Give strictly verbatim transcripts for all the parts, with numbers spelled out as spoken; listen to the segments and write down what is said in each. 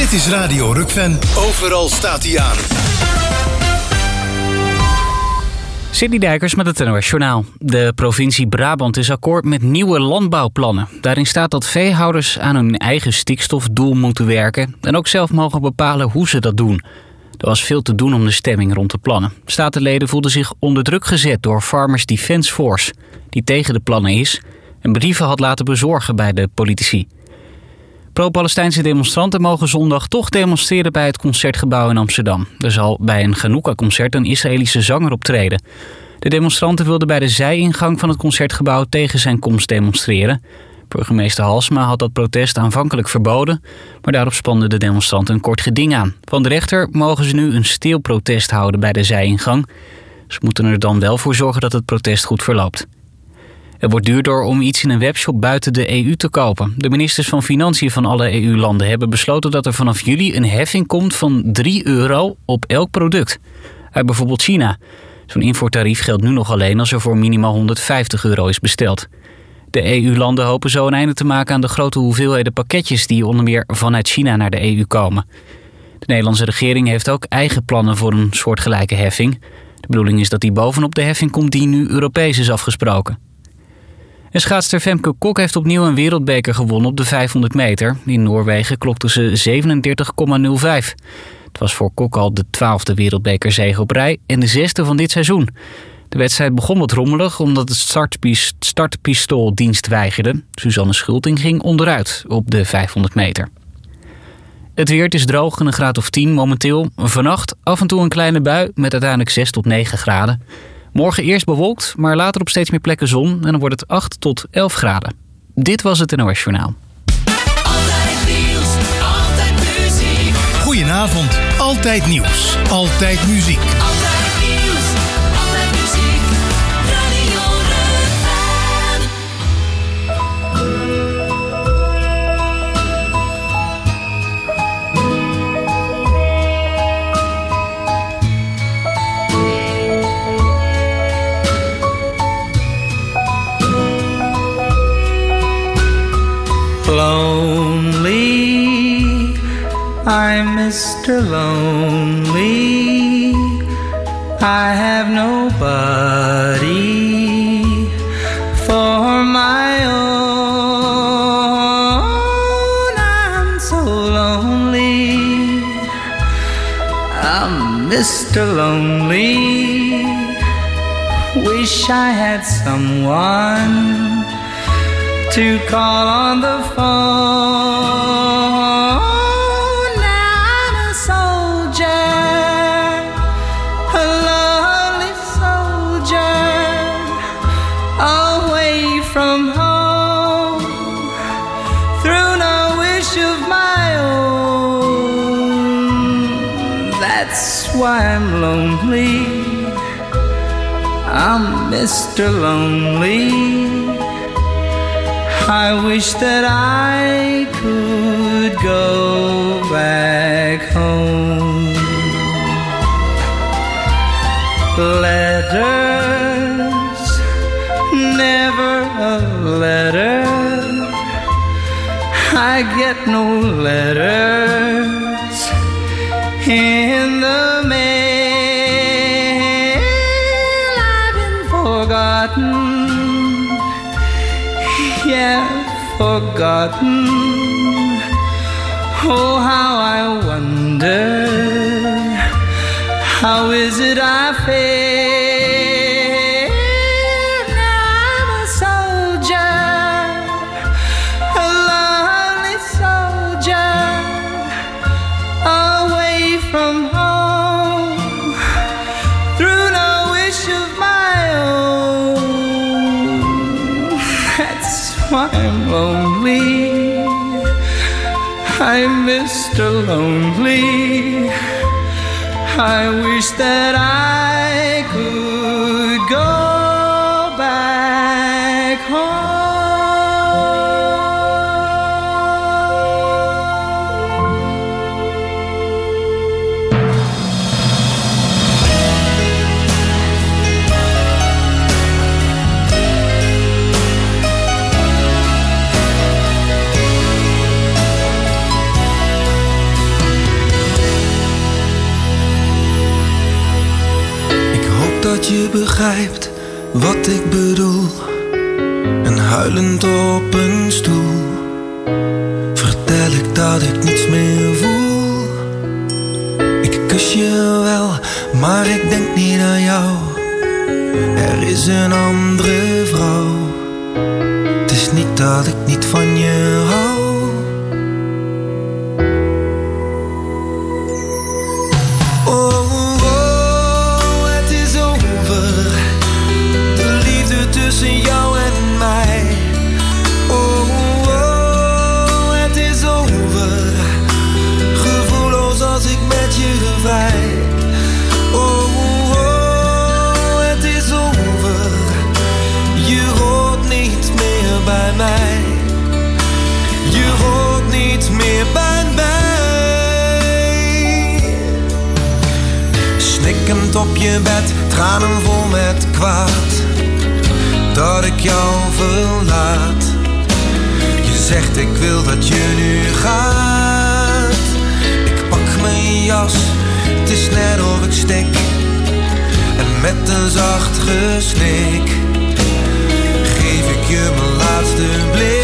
Dit is Radio Rukven. Overal staat hij aan. Sidney Dijkers met het N O S Journaal. De provincie Brabant is akkoord met nieuwe landbouwplannen. Daarin staat dat veehouders aan hun eigen stikstofdoel moeten werken en ook zelf mogen bepalen hoe ze dat doen. Er was veel te doen om de stemming rond de plannen. Statenleden voelden zich onder druk gezet door Farmers Defence Force, die tegen de plannen is en brieven had laten bezorgen bij de politici. Pro-Palestijnse demonstranten mogen zondag toch demonstreren bij het Concertgebouw in Amsterdam. Er zal bij een Chanukka-concert een Israëlische zanger optreden. De demonstranten wilden bij de zijingang van het Concertgebouw tegen zijn komst demonstreren. Burgemeester Halsema had dat protest aanvankelijk verboden, maar daarop spanden de demonstranten een kort geding aan. Van de rechter mogen ze nu een stil protest houden bij de zijingang. Ze moeten er dan wel voor zorgen dat het protest goed verloopt. Het wordt duurder om iets in een webshop buiten de E U te kopen. De ministers van Financiën van alle E U-landen hebben besloten dat er vanaf juli een heffing komt van drie euro op elk product. Uit bijvoorbeeld China. Zo'n invoertarief geldt nu nog alleen als er voor minimaal honderdvijftig euro is besteld. De E U-landen hopen zo een einde te maken aan de grote hoeveelheden pakketjes die onder meer vanuit China naar de E U komen. De Nederlandse regering heeft ook eigen plannen voor een soortgelijke heffing. De bedoeling is dat die bovenop de heffing komt die nu Europees is afgesproken. En schaatster Femke Kok heeft opnieuw een wereldbeker gewonnen op de vijfhonderd meter. In Noorwegen klokte ze zevenendertig komma nul vijf. Het was voor Kok al de twaalfde wereldbekerzege op rij en de zesde van dit seizoen. De wedstrijd begon wat rommelig omdat het startpis- startpistool dienst weigerde. Suzanne Schulting ging onderuit op de vijfhonderd meter. Het weer, het is droog en een graad of tien momenteel. Vannacht af en toe een kleine bui met uiteindelijk zes tot negen graden. Morgen eerst bewolkt, maar later op steeds meer plekken zon en dan wordt het acht tot elf graden. Dit was het N O S Journaal. Altijd nieuws, altijd muziek. Goedenavond, altijd nieuws, altijd muziek. Altijd nieuws, altijd muziek. Radio Rukven. Lonely, I'm Mister Lonely. I have nobody for my own. I'm so lonely. I'm Mister Lonely. Wish I had someone to call on the phone. Now I'm a soldier, a lonely soldier, away from home, through no wish of my own. That's why I'm lonely. I'm Mister Lonely. I wish that I could go back home. Letters, never a letter. I get no letters in the mail. I've been forgotten. Yeah, forgotten. Oh, how I wonder, how is it I feel? Now I'm a soldier, a lonely soldier, away from home, through no wish of my own. That's why I'm lonely. I'm Mister Lonely. I wish that I could go back home. dat je begrijpt wat ik bedoel. En huilend op een stoel vertel ik dat ik niets meer voel. Ik kus je wel, maar ik denk niet aan jou. Er is een andere vrouw. Het is niet dat ik niet van je hou. Tussen jou en mij. Oh, oh, het is over. Gevoelloos als ik met je vrij. Oh, oh, het is over. Je hoort niet meer bij mij. Je hoort niet meer bij mij. Snikkend op je bed, tranen vol met kwaad. Dat ik jou verlaat. Je zegt ik wil dat je nu gaat. Ik pak mijn jas, het is net of ik stik. En met een zacht gesnik geef ik je mijn laatste blik.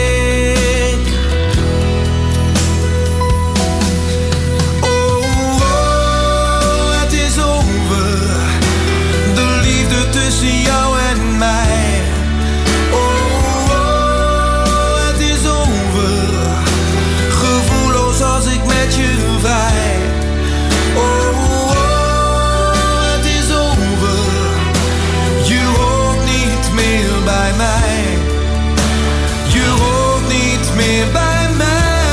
Oh, oh, het is over. De liefde tussen jou en mij. Als ik met je vrij. Oh, oh, het is over. Je hoort niet meer bij mij. Je hoort niet meer bij mij.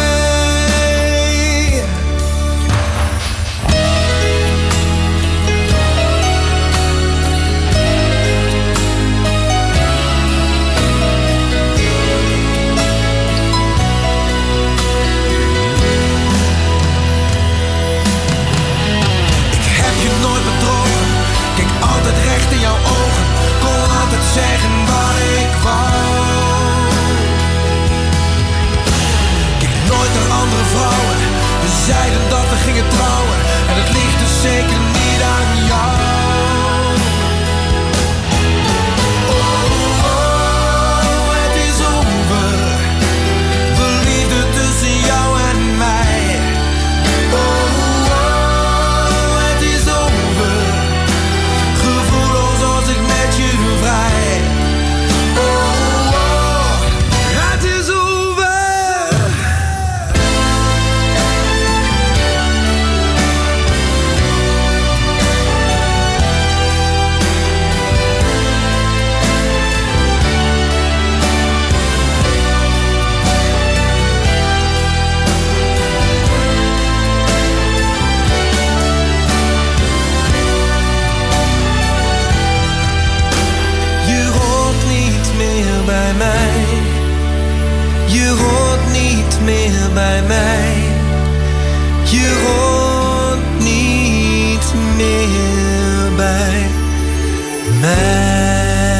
Recht in jouw ogen, kon altijd zeggen wat ik wou. Kijk nooit naar andere vrouwen. We zeiden dat we gingen trouwen. En het ligt dus zeker niet aan jou. Oh, oh, het is over. De liefde tussen jou en mij. Oh, oh, het is over. Gevoelloos als ik met je vrij. Oh, oh, het is over. Bij mij. Je hoort niet meer bij mij. Je hoort niet meer bij mij.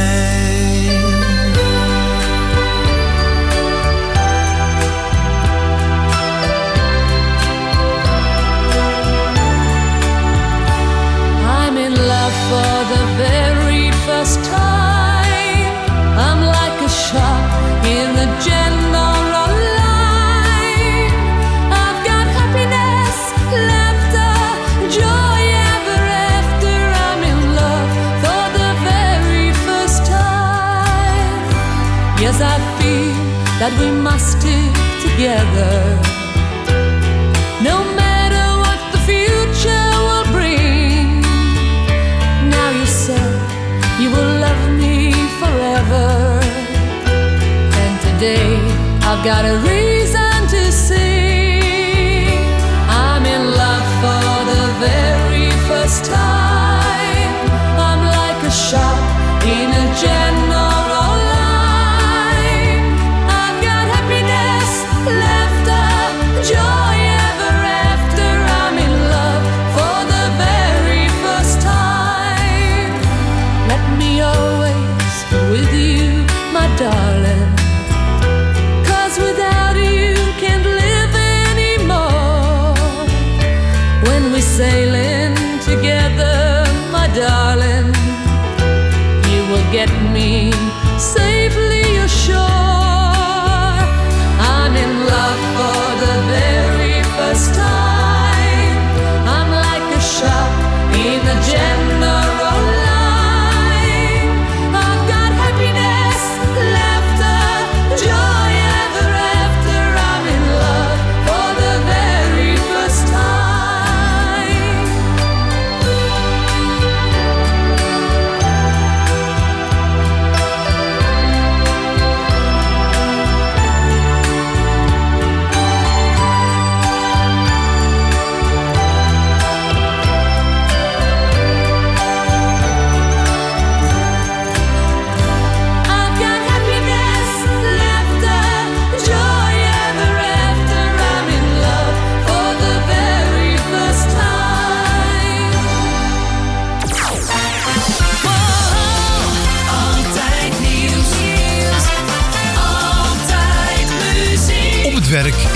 I'm in love for the very first time. I'm like a shot in the general line. I've got happiness, laughter, joy ever after. I'm in love for the very first time. Yes, I feel that we must stick together. No matter what the future will bring. Now you said you will love me forever. And today I've got a reason to sing. I'm in love for the very first time. I'm like a shot in a general line. I've got happiness, laughter, joy ever after. I'm in love for the very first time. Let me always be with you, my darling, 'cause without you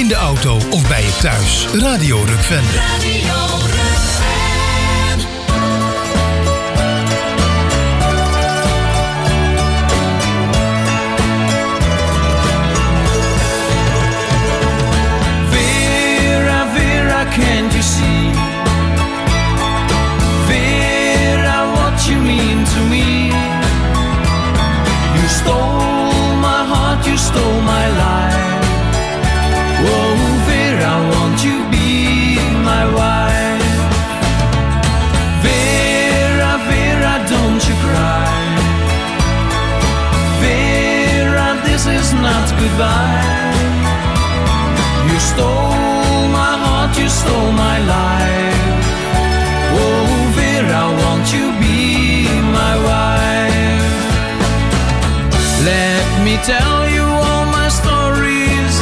in de auto of bij je thuis. Radio Rukven. Radio Rukven. Vera, Vera, can't you see? Vera, what you mean to me? You stole my heart, you stole my life. Oh, Vera, won't you be my wife? Vera, Vera, don't you cry. Vera, this is not goodbye. You stole my heart, you stole my life. Oh, Vera, won't you be my wife? Let me tell you all my stories,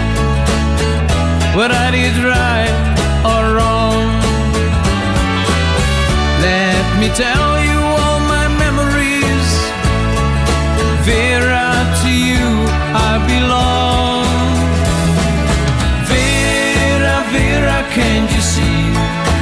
what I did right or wrong. Let me tell you all my memories. Vera, to you I belong. Vera, Vera, can't you see?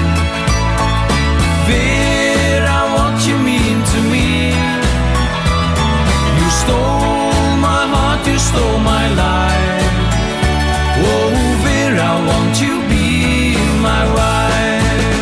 Vera, what you mean to me? You stole my heart, you stole my life. Oh, Vera, won't you be my wife?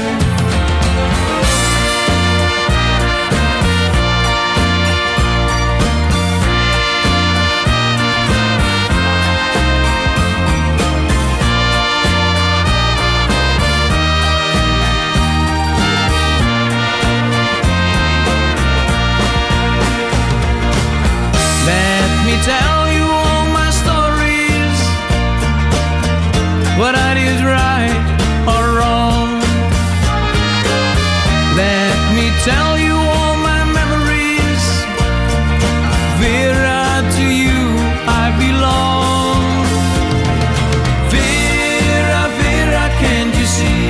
Let me tell you all my stories, what I did right or wrong. Let me tell you all my memories. Vera, to you I belong. Vera, Vera, can't you see?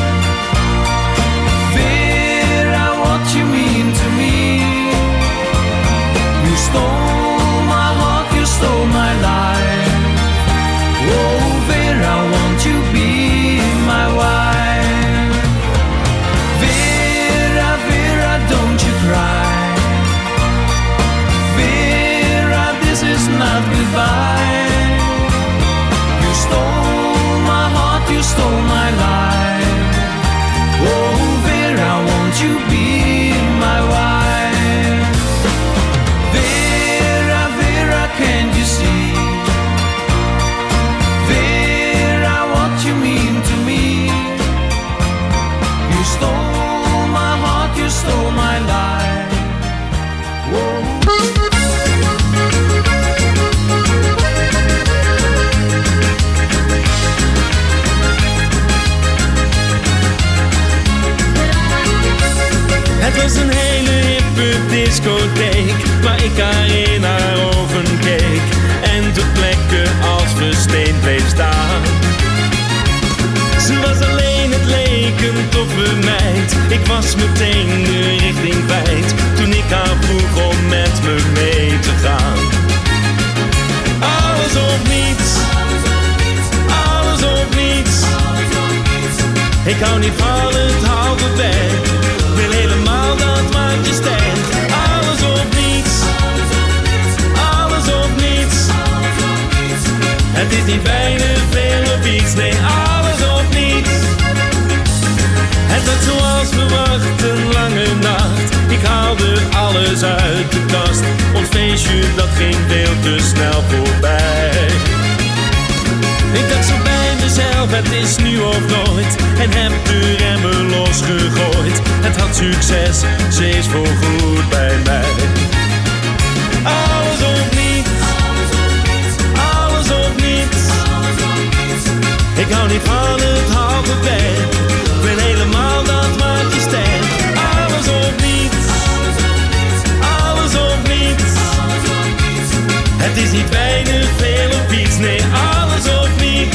Vera, what you mean to me? You stole my heart, you stole my life. Oh, Vera, won't you be my wife? Vera, Vera, don't you cry. Vera, this is not goodbye. You stole my heart, you stole my life. Oh, Vera, won't you be my wife? Vera, Vera, can't you see? Vera, what you mean to me? You stole my heart, you stole my life. Whoa. Het was een hele hippe discotheek, waar ik haar in haar ogen keek en ter plekke als versteend bleef staan. Ze was alleen, het leek een toffe meid. Ik was meteen de richting kwijt toen ik haar vroeg om met me mee te gaan. Alles of niets, alles of niets. Ik hou niet van het halve werk, wil helemaal dat wat je sterk. Alles of niets, alles of niets. Het is niet weinig, veel of iets, nee, alles of niets. Het werd zoals verwacht, een lange nacht. Ik haalde alles uit de kast. Ons feestje, dat ging veel te snel voorbij. Ik dacht zo bij mezelf, het is nu of nooit. En heb de remmen losgegooid. Het had succes, ze is voorgoed bij mij. Alles of niets, alles of niets. Ik hou niet van het halve werk, wil helemaal dat wat je sterk. Alles of niets, alles of niets. Het is niet weinig, veel of iets, nee, alles of niets.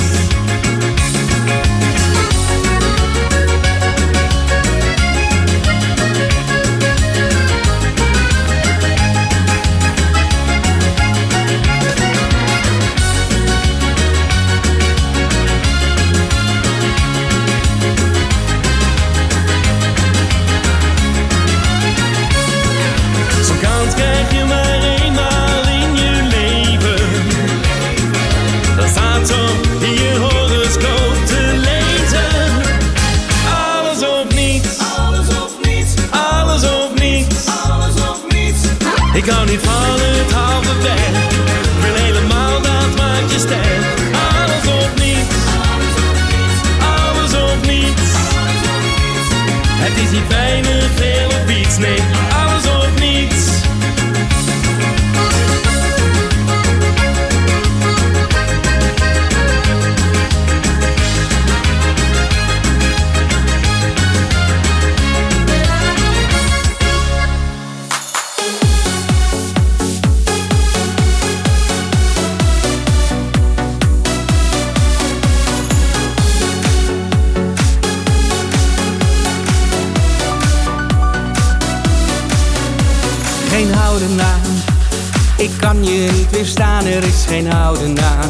houden aan. Ik kan je niet weerstaan, er is geen houden aan.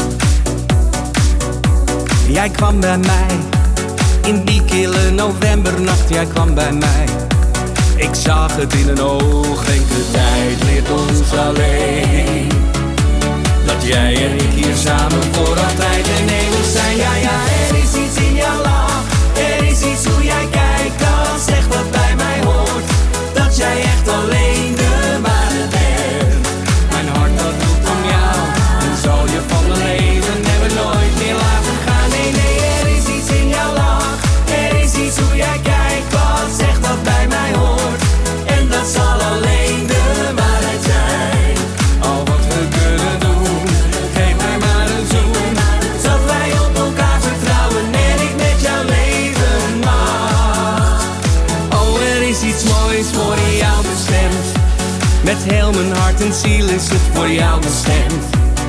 Jij kwam bij mij, in die kille novembernacht, jij kwam bij mij. Ik zag het in een oog, denk de tijd leert ons alleen. Dat jij en ik hier samen voor altijd en eeuwig zijn. Ja, ja, er is iets in jouw lach, er is iets hoe jij kijkt, dat zegt wat bij mij hoort. Dat jij echt alleen de ware bent. Mijn hart dat roept om jou, en zal je van mijn leven never nooit meer laten gaan. Nee, nee, er is iets in jouw lach, er is iets hoe jij kijkt, wat zegt wat bij mij hoort. En dat zal alleen de waarheid zijn. Al wat we kunnen doen, geef mij maar een zoen. Dat wij op elkaar vertrouwen en ik met jou leven mag. Oh, er is iets moois voor jou bestemd. Met heel mijn hart en ziel is het voor jou bestemd.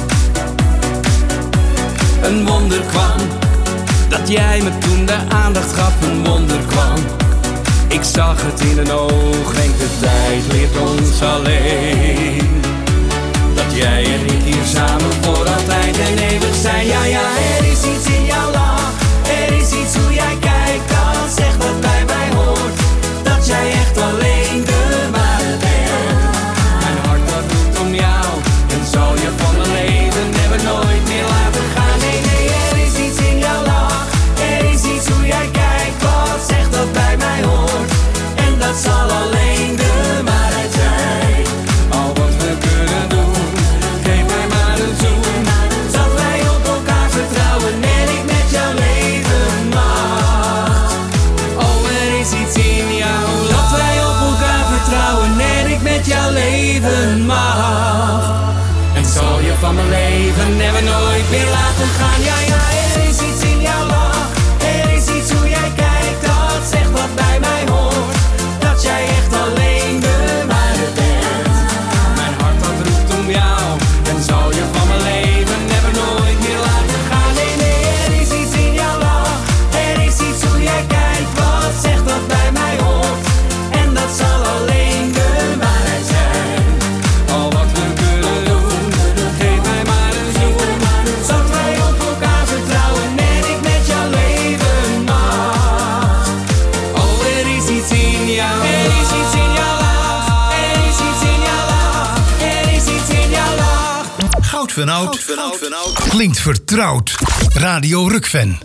Een wonder kwam, dat jij me toen de aandacht gaf, een wonder kwam. Ik zag het in een oog, denk de tijd leert ons alleen. Dat jij en ik hier samen voor altijd en eeuwig zijn. Ja, ja, er is iets in jouw lach, er is iets hoe jij kijkt, dat zegt wat bij mij hoort. Dat jij echt alleen de ware bent. Mijn hart dat roept om jou, en zal je van mijn leven never nooit meer laten gaan. Nee, nee, er is iets in jouw lach, er is iets hoe jij kijkt, wat zegt dat bij mij hoort. En dat zal alleen de waarheid zijn. Al wat we kunnen doen, geef mij maar een zoen. Dat wij op elkaar vertrouwen en ik met jou leven mag. Oh, er is iets in jou, dat wij op elkaar vertrouwen en ik met jou leven mag. En zal je van mijn leven never nooit meer laten gaan. Ja, ja, er is iets in jouw lach, er is iets hoe jij kijkt, dat zegt wat bij mij hoort. Dat jij echt alleen de ware bent. Mijn hart dat roept om jou, en zal je van mijn leven never nooit meer laten gaan. Nee, nee, er is iets in jouw lach, er is iets hoe jij kijkt, wat zegt wat bij mij hoort. En dat zal alleen de waarheid zijn. Al wat we kunnen doen, geef mij maar een zoen. Dat wij op elkaar vertrouwen en ik met jou leven mag. Oh, er is iets in jou, er is iets in jouw lach, er is iets in jouw lach, er is iets in jouw lach. Goud van Oud klinkt vertrouwd. Radio Rukven.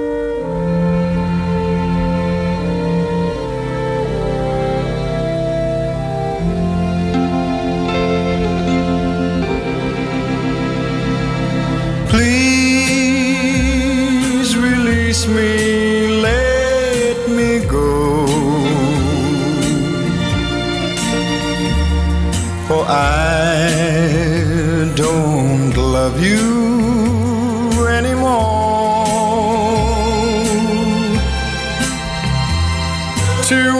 Please release me, let me go. For I don't love you anymore. To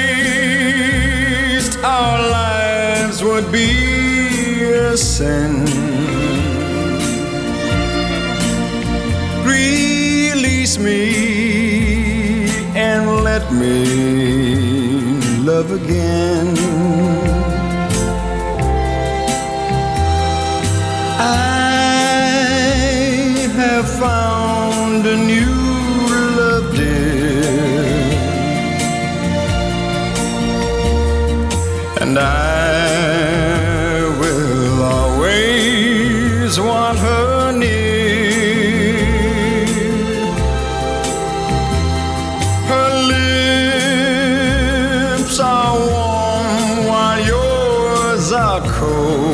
waste our lives would be a sin. Release me and let me love again. I have found a new love, dear, and I will always want her near. Her lips are warm while yours are cold.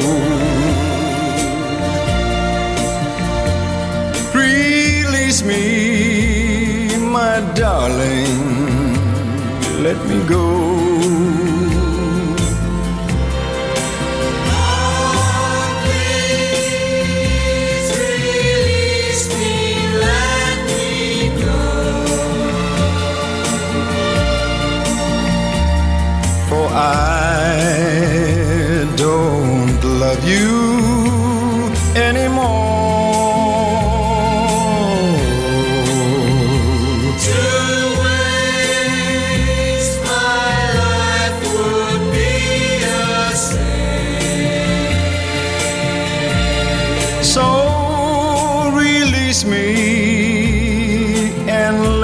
Release me, my darling, let me go. I don't love you anymore. To waste my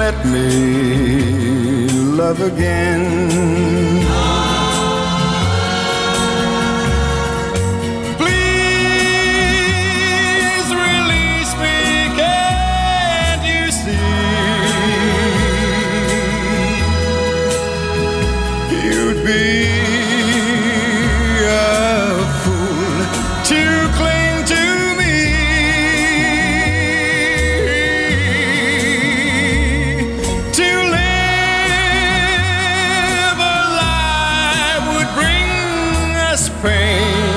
let me love again. Please release me, can't you see? You'd be a fool to cling to me. To live a life would bring us pain.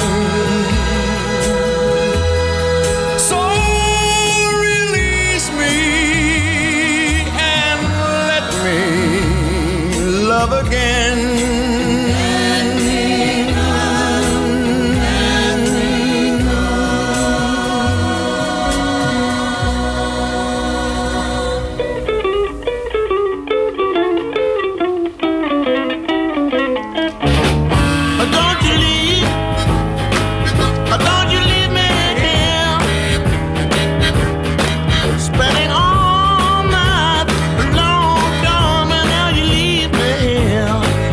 So release me and let me love again. Don't you leave, don't you leave me here, spending all night alone, darling. Now you leave me here.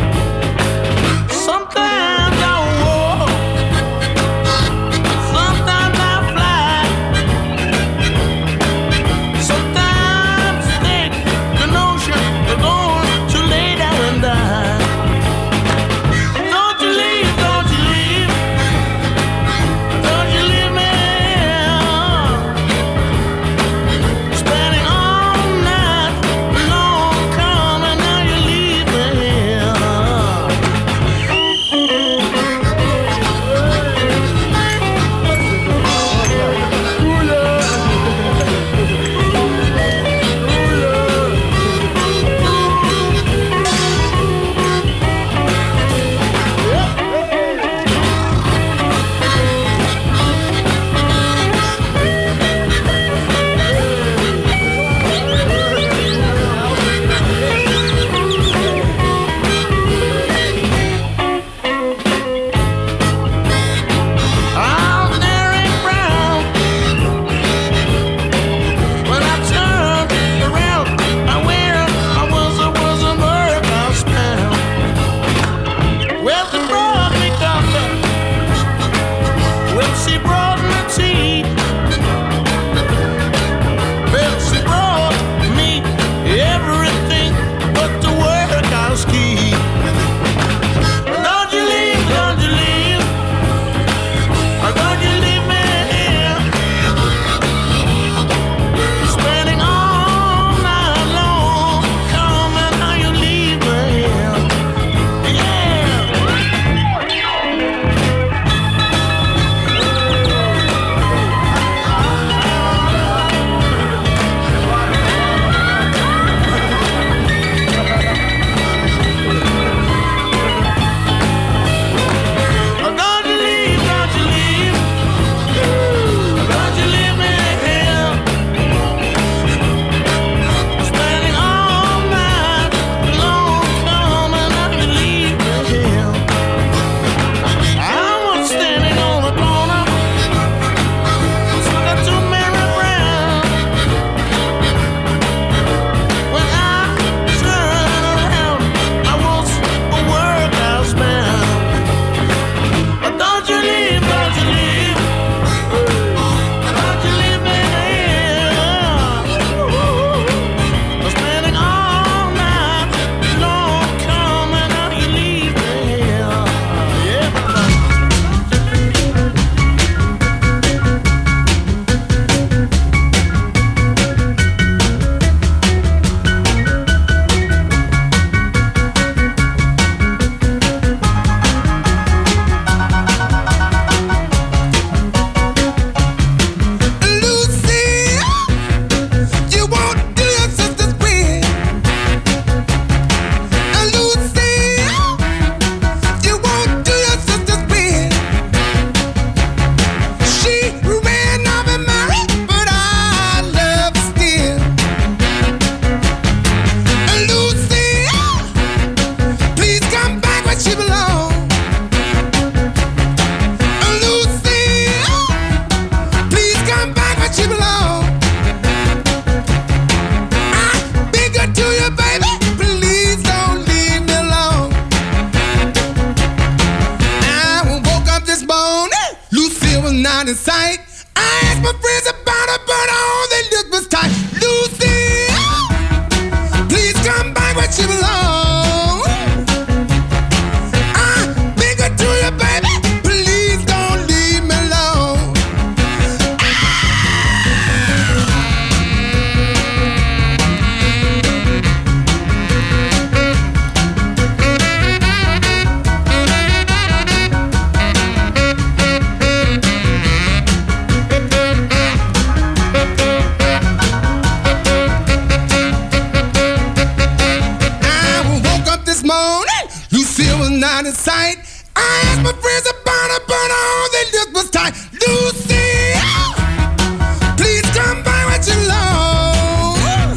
out of sight. I asked my friends about her, but all they looked was tight. Lucy, please come by with your love.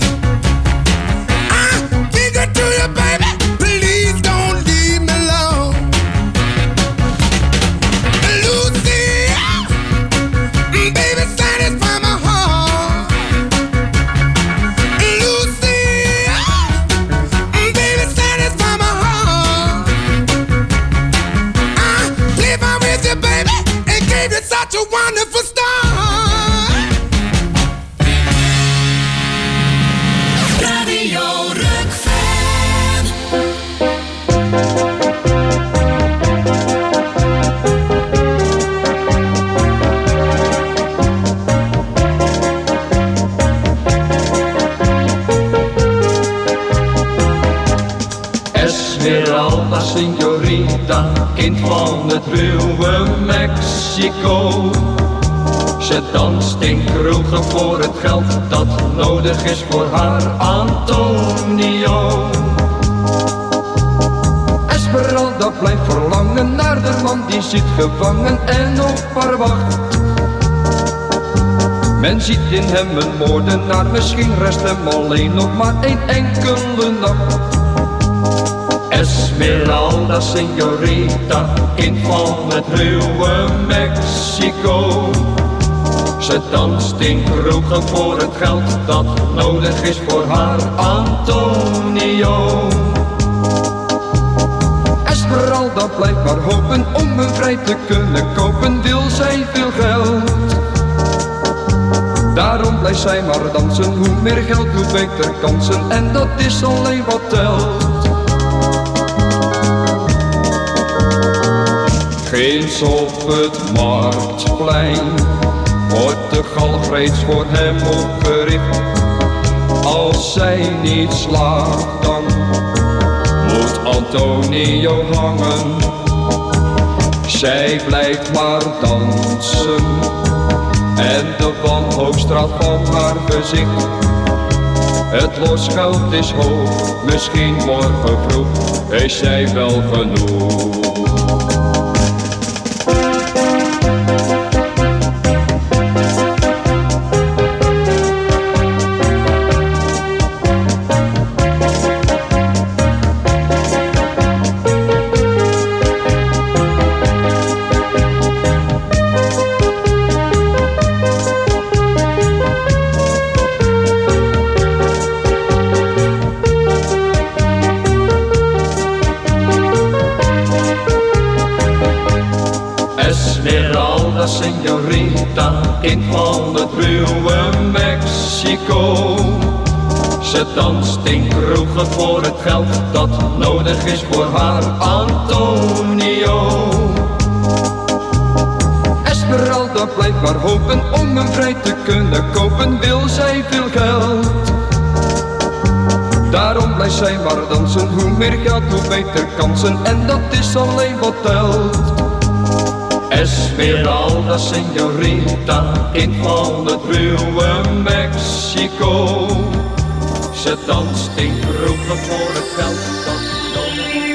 I figure to you, baby, please don't leave me alone. Lucy, baby, satisfy my heart. Lucy, baby, satisfy my heart. I live on with you, baby, and gave you such a wonderful start. Radio Rock-fan. Esmeralda, signorita, kind van het ruwe Mexico. Ze danst in kroegen voor het geld dat nodig is voor haar Antonio. Esmeralda blijft verlangen naar de man die zit gevangen en op haar wacht. Men ziet in hem een moordenaar, misschien rest hem alleen nog maar één enkele nacht. Esmeralda, signorita, kind van het ruwe Mexico. Ze danst in kroegen voor het geld dat nodig is voor haar Antonio. Esmeralda blijft maar hopen om hem vrij te kunnen kopen, wil zij veel geld. Daarom blijft zij maar dansen, hoe meer geld, hoe beter kansen, en dat is alleen wat telt. Ginds op het marktplein wordt de galg reeds voor hem opgericht. Als zij niet slaagt, dan moet Antonio hangen. Zij blijft maar dansen en de wanhoop straalt van haar gezicht. Het losgeld is hoog, misschien morgen vroeg is zij wel genoeg. Signorita, kind van het ruwe Mexico. Ze danst in kroegen voor het geld dat nodig is voor haar Antonio. Esmeralda blijft maar hopen om hem vrij te kunnen kopen, wil zij veel geld. Daarom blijft zij maar dansen, hoe meer geld, hoe beter kansen, en dat is alleen wat telt. Esmeralda, signorita, kind van het ruwe Mexico. Ze danst in kroegen voor het geld dat nodig is.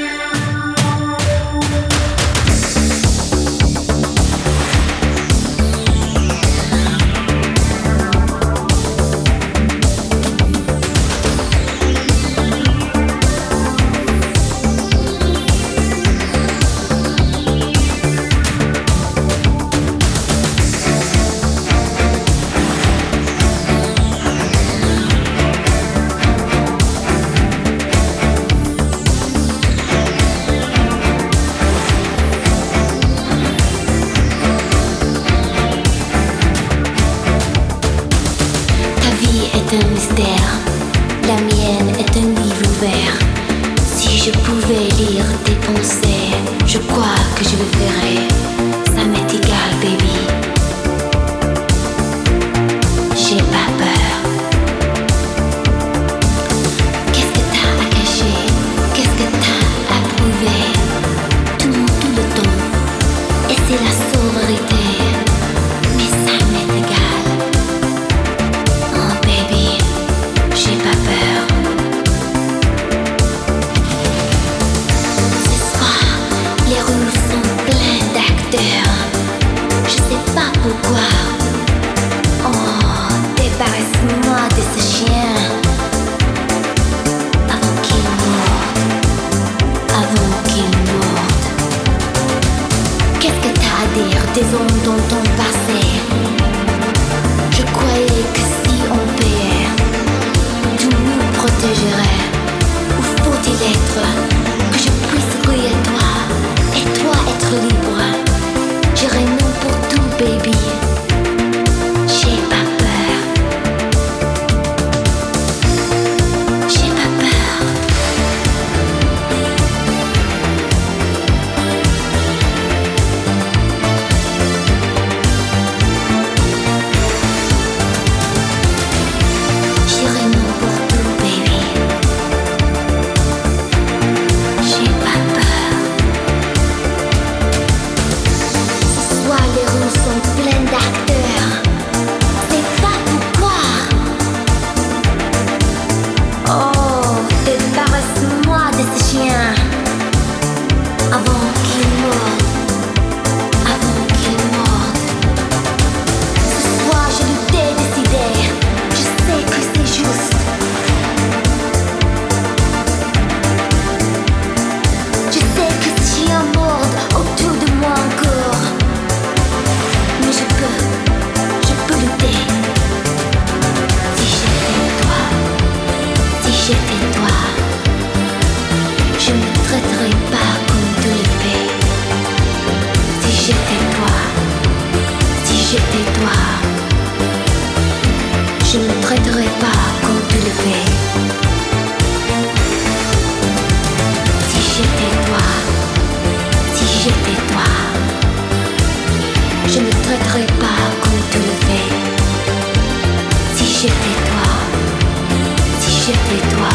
je tais-toi.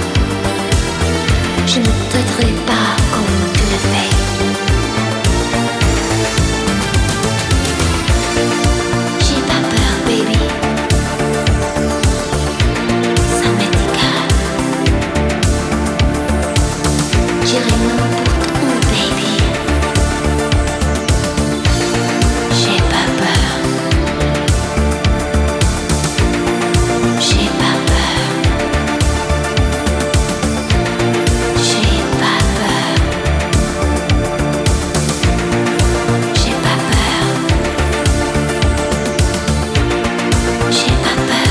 Je ne t'aiderai pas comme tu le fais. J'ai pas peur, baby. Ça m'est égal. J'irai n'importe où, baby. J'ai pas peur. J'ai pas peur. J'ai pas peur. J'ai pas peur. J'ai pas peur.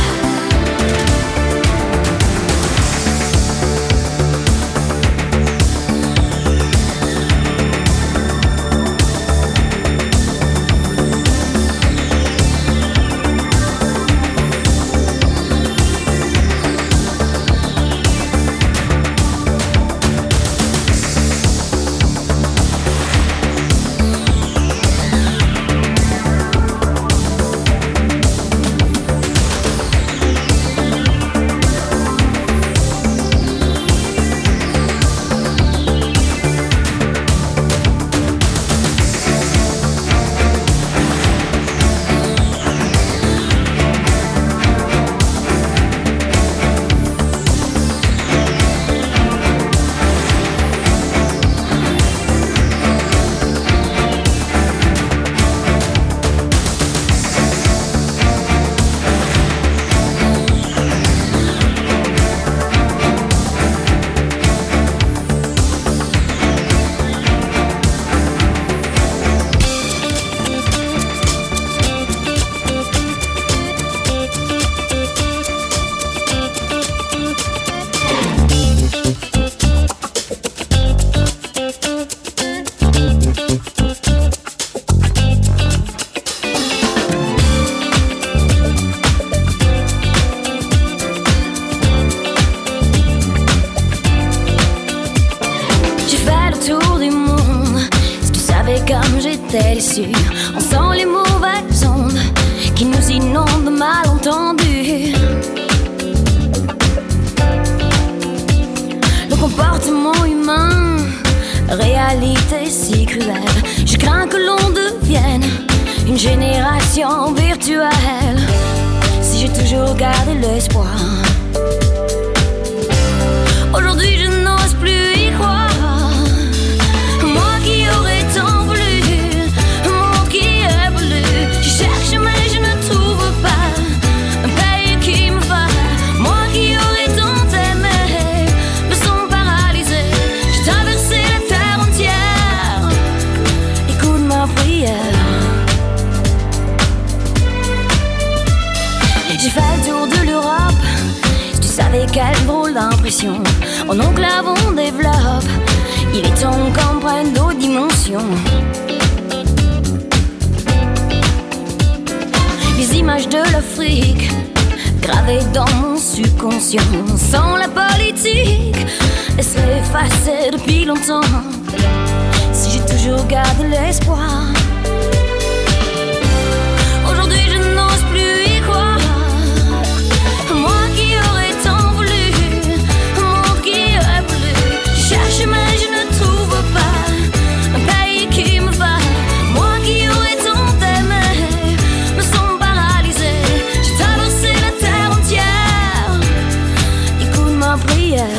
J'ai fait le tour du monde. Si tu savais comme j'étais déçue. On sent les mauvaises ondes qui nous inondent de malentendus. Le comportement humain, réalité si cruelle. Je crains que l'on devienne une génération virtuelle. Si j'ai toujours gardé l'espoir, aujourd'hui je n'ose plus y croire. Moi qui aurais tant voulu, un monde qui évolue. Je cherche mais je ne trouve pas un pays qui me va. Moi qui aurais tant aimé, me sens paralysée. J'ai traversé la terre entière, écoute ma prière. J'ai fait le tour de l'Europe. Si tu savais quelle drôle d'impression en enclave on développe. Il est temps qu'on prenne d'autres dimensions. Les images de l'Afrique gravées dans mon subconscient. Sans la politique, laisse-les effacer depuis longtemps. Si j'ai toujours gardé l'espoir, aujourd'hui je n'ose plus y croire. Moi qui aurais tant voulu, un monde qui évolue. Je cherche mais je ne trouve pas un pays qui me va. Moi qui aurais tant aimé, me sens paralysée. J'ai traversé la terre entière, écoute ma prière.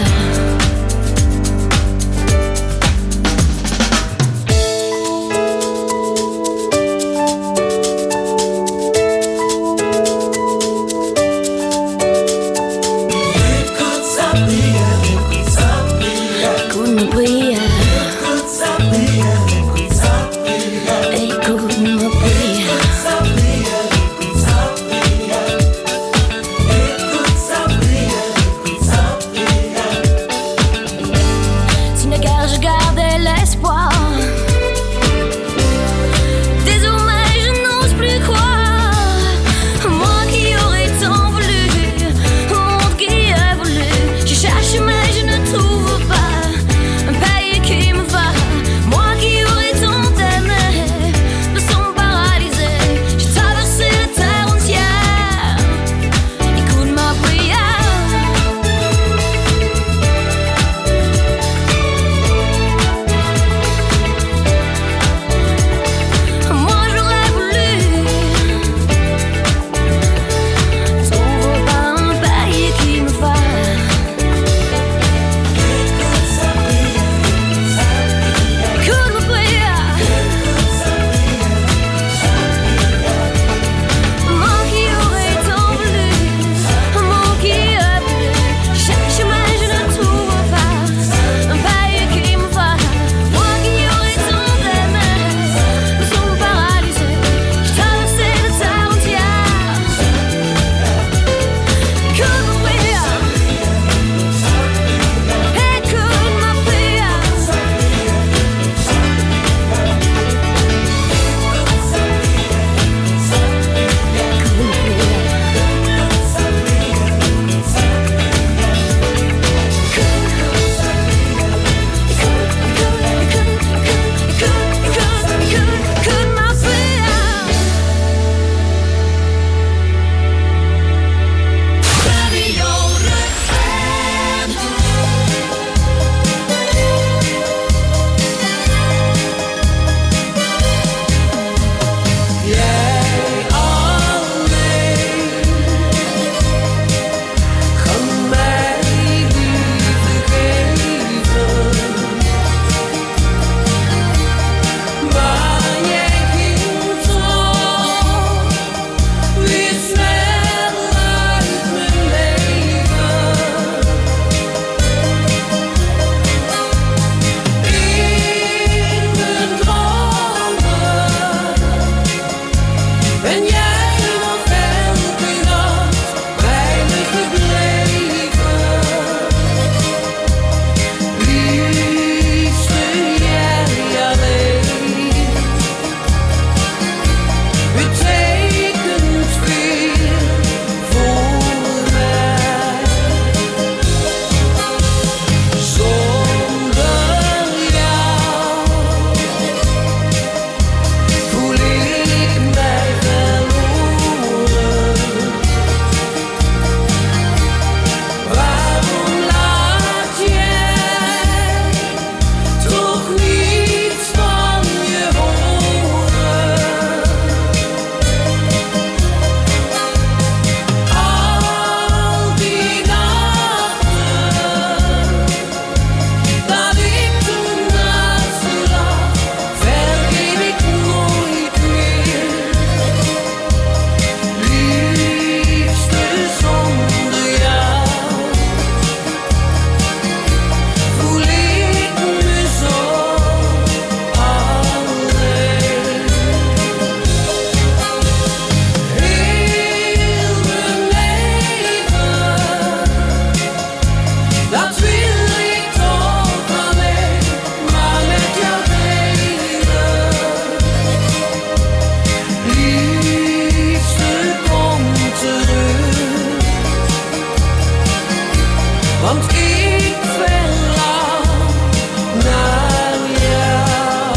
want ik verlang naar jou.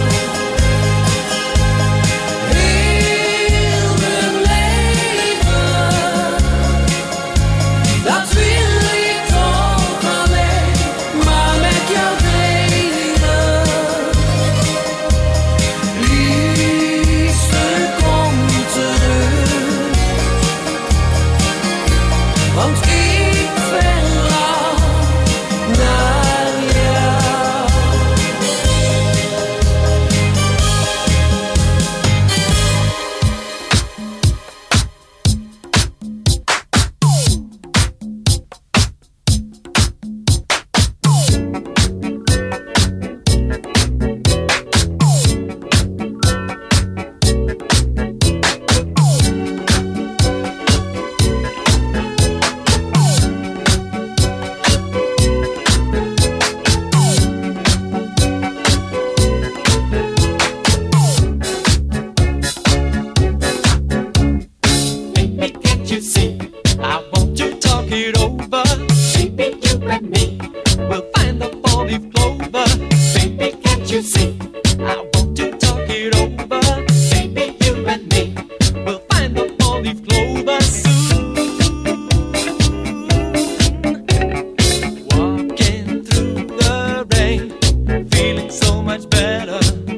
Heel mijn leven, dat wil ik toch alleen maar met jou delen. Liefste, kom terug, want ik verlang naar jou. Baby, can't you see? I want to talk it over. Baby, you and me will find the four-leaf clover. Baby, can't you see? I want to talk it over. Baby, you and me will find the four-leaf clover soon. Walking through the rain, feeling so much better.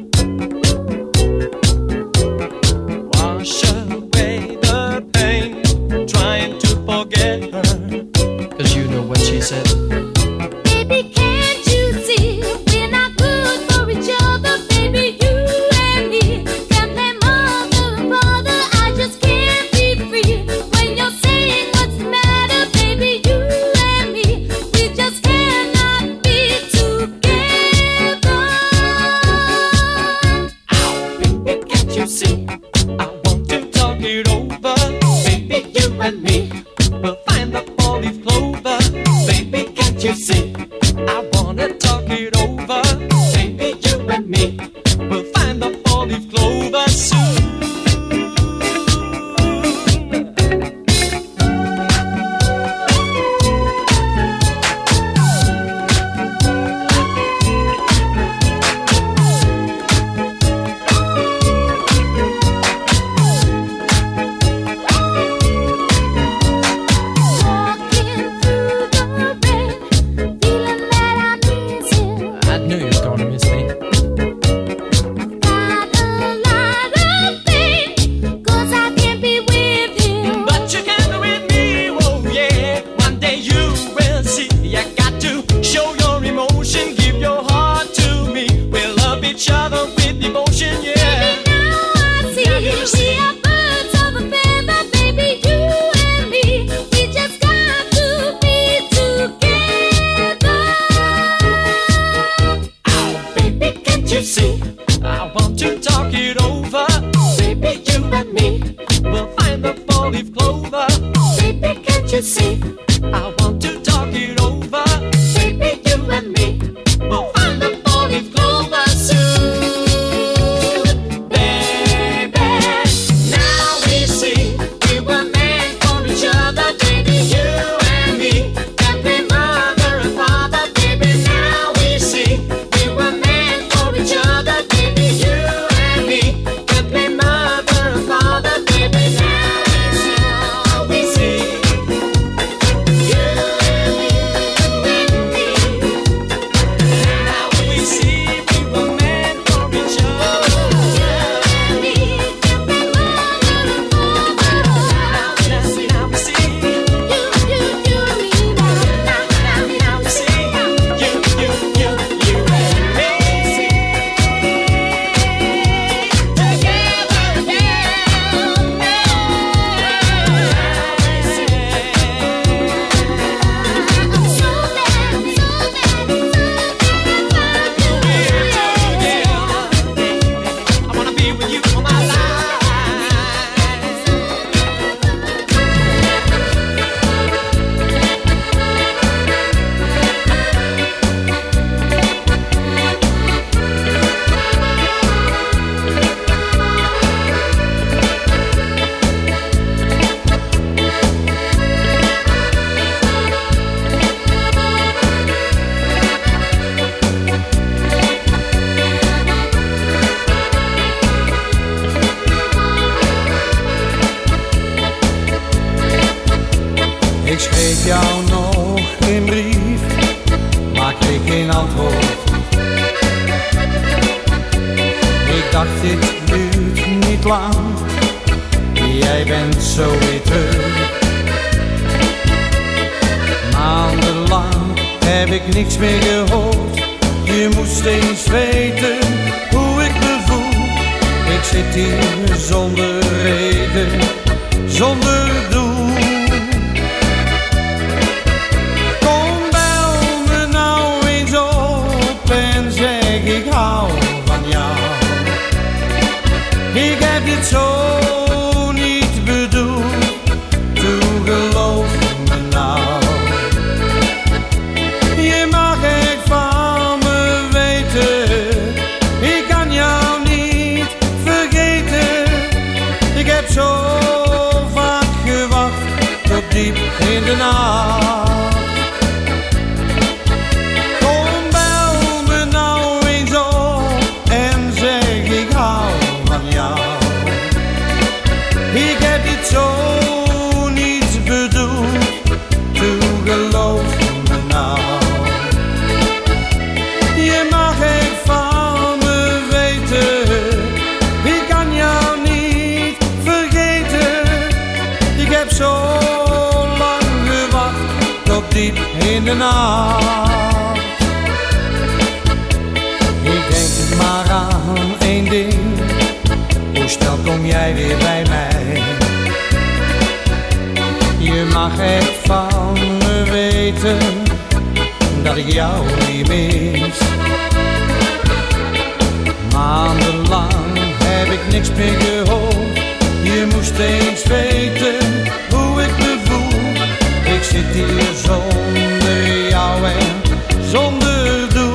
Wash away the pain, trying to forget her. Cause you know what she said. Baby, can't you see we're not good for each other? Baby, you and me can play mother and father. I just can't be free when you're saying what's the matter. Baby, you and me, we just cannot be together. Baby, can't you see? I want to talk it over. Baby, you and me will find the four-leaf clover. Baby, can't you see? I wanna talk it over. Baby, you and me will find the four-leaf clover soon. Walking through the rain, feeling that I miss you. I knew you was gonna miss me. Got a lot of pain, 'cause I can't be with you. But you can with me, oh yeah. One day you will see. You got to show your emotion, give your heart to me. We'll love each other with devotion, yeah. Now I see we are birds of a feather, baby, you and me. We just got to be together. Baby, can't you see? I want to talk it over. Baby, you and me will find the four-leaf clover. Baby, can't you see? I want to talk it over. Baby, you and me will find the four-leaf clover soon. Baby, now we see we were meant for each other. Baby, you and me can be mother and father. Baby, now we see we were meant for each other. Baby, you and me can be mother and father. Baby, now we see. geen antwoord. Ik dacht dit duurt niet lang, jij bent zo weer terug. Maandenlang heb ik niks meer gehoord, je moest eens weten hoe ik me voel. Ik zit hier zonder reden, zonder doel. Kom bel me nou eens op en zeg ik hou van jou. Ik heb dit zo niet bedoeld, toe geloof me nou. Je mag echt van me weten, ik kan jou niet vergeten. Ik heb zo vaak gewacht, tot diep in de nacht. Kom bel me nou eens op en zeg ik hou van jou. Ik heb dit zo niet bedoeld, toe geloof me nou. Je mag echt van me weten, ik kan jou niet vergeten. Ik heb zo lang gewacht, tot diep in de nacht. Ik denk maar aan één ding, hoe snel kom jij weer bij mij? Je mag echt van me weten, dat ik jou niet mis. Maandenlang heb ik niks meer gehoord, je moest eens weten hoe ik me voel. Ik zit hier zonder jou en zonder doel.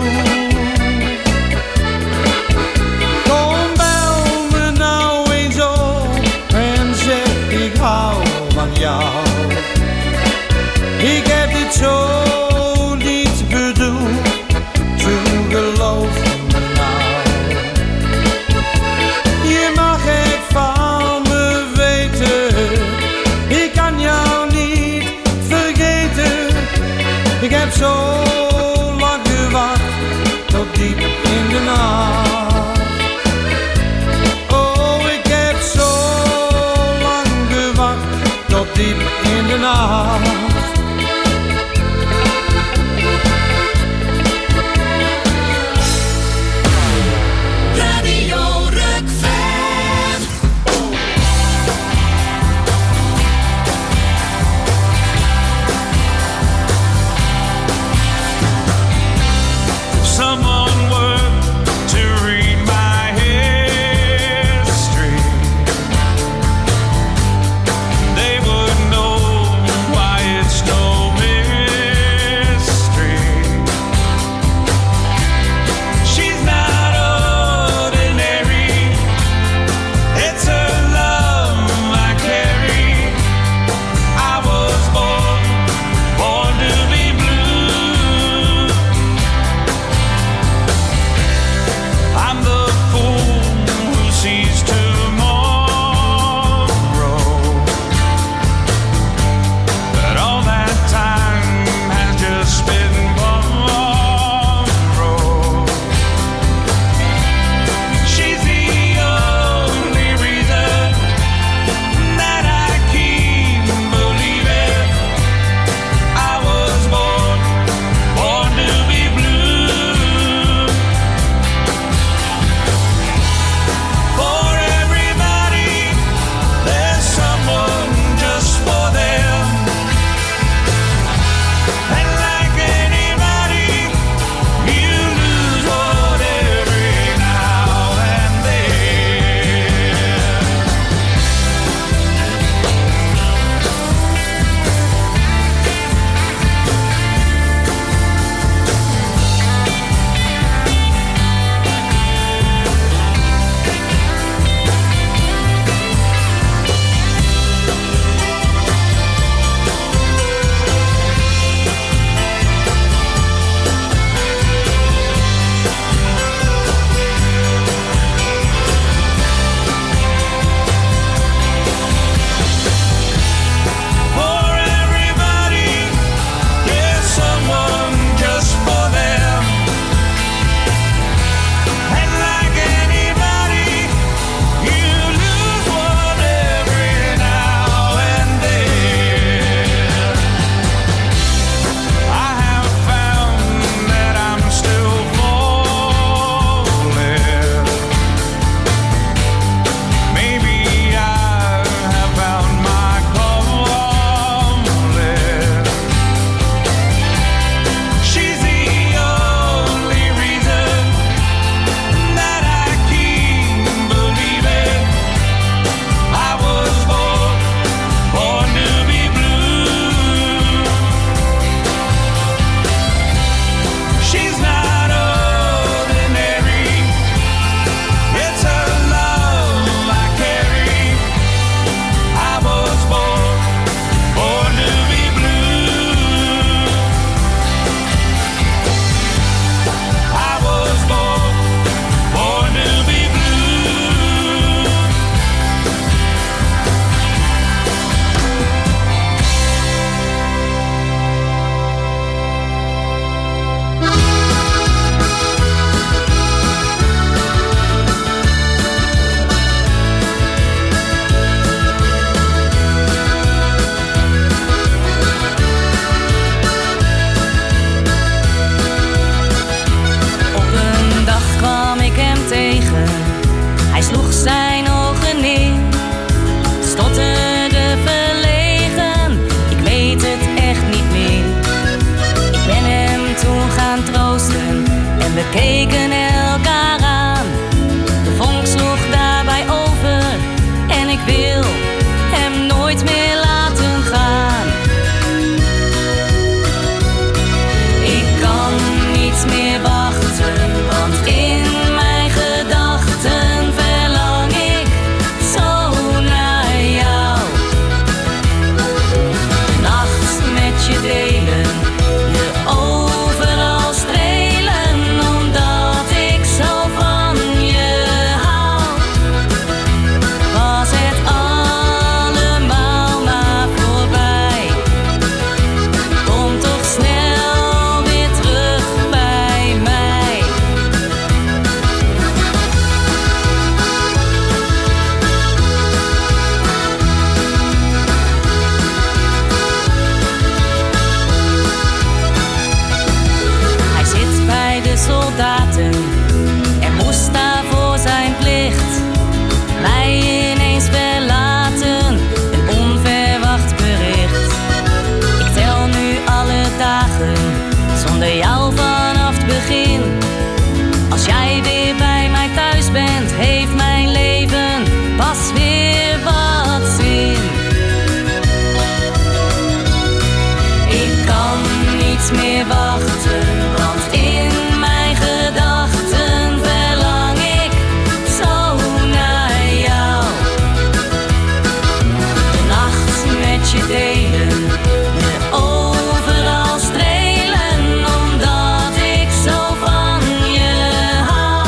Kom bel me nou eens op en zeg ik hou van jou. Ik heb dit zo niet bedoeld, toe geloof me nou. Je mag echt van me weten, ik kan jou niet vergeten. Ik heb zo lang gewacht, tot diep in de nacht. Oh, ik heb zo lang gewacht, tot diep in de nacht. Radio Rukven. keken elkaar aan. De vonk sloeg daarbij over en ik wil hem nooit meer laten gaan. Ik kan niet meer wachten, want in mijn gedachten verlang ik zo naar jou. Nacht met je delen, je overal strelen, omdat ik zo van je hou. Was het allemaal maar voorbij, kom toch snel weer terug bij mij. Hij zit bij de soldaten en moest daarvoor zijn plicht mij ineens verlaten, een onverwacht bericht. Ik tel nu alle dagen zonder jou vanaf het begin. Als jij weer bij mij thuis bent, heeft mijn leven pas weer wat zin. Ik kan niet meer wachten, want in mijn gedachten verlang ik zo naar jou. De nacht met je delen, je overal strelen, omdat ik zo van je hou.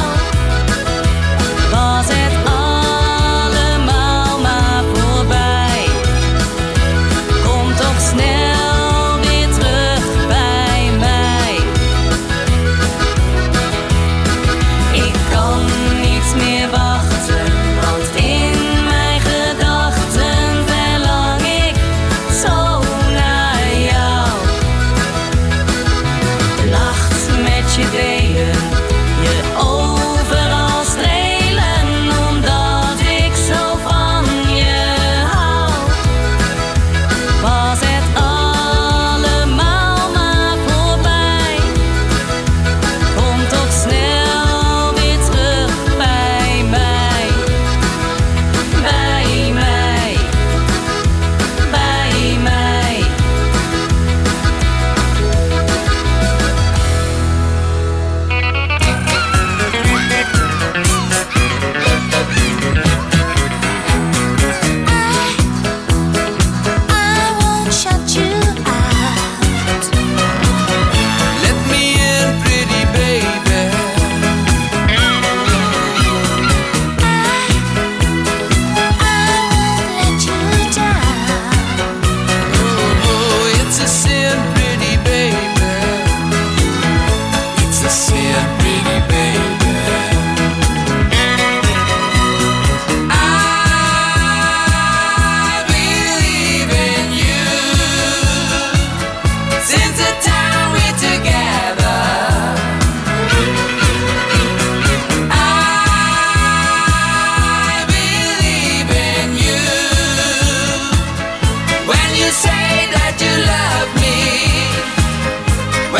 Was het allemaal maar voorbij, kom toch snel weer terug bij mij. Ik kan niet meer wachten, want in mijn gedachten verlang ik zo naar jou. De nacht met je delen.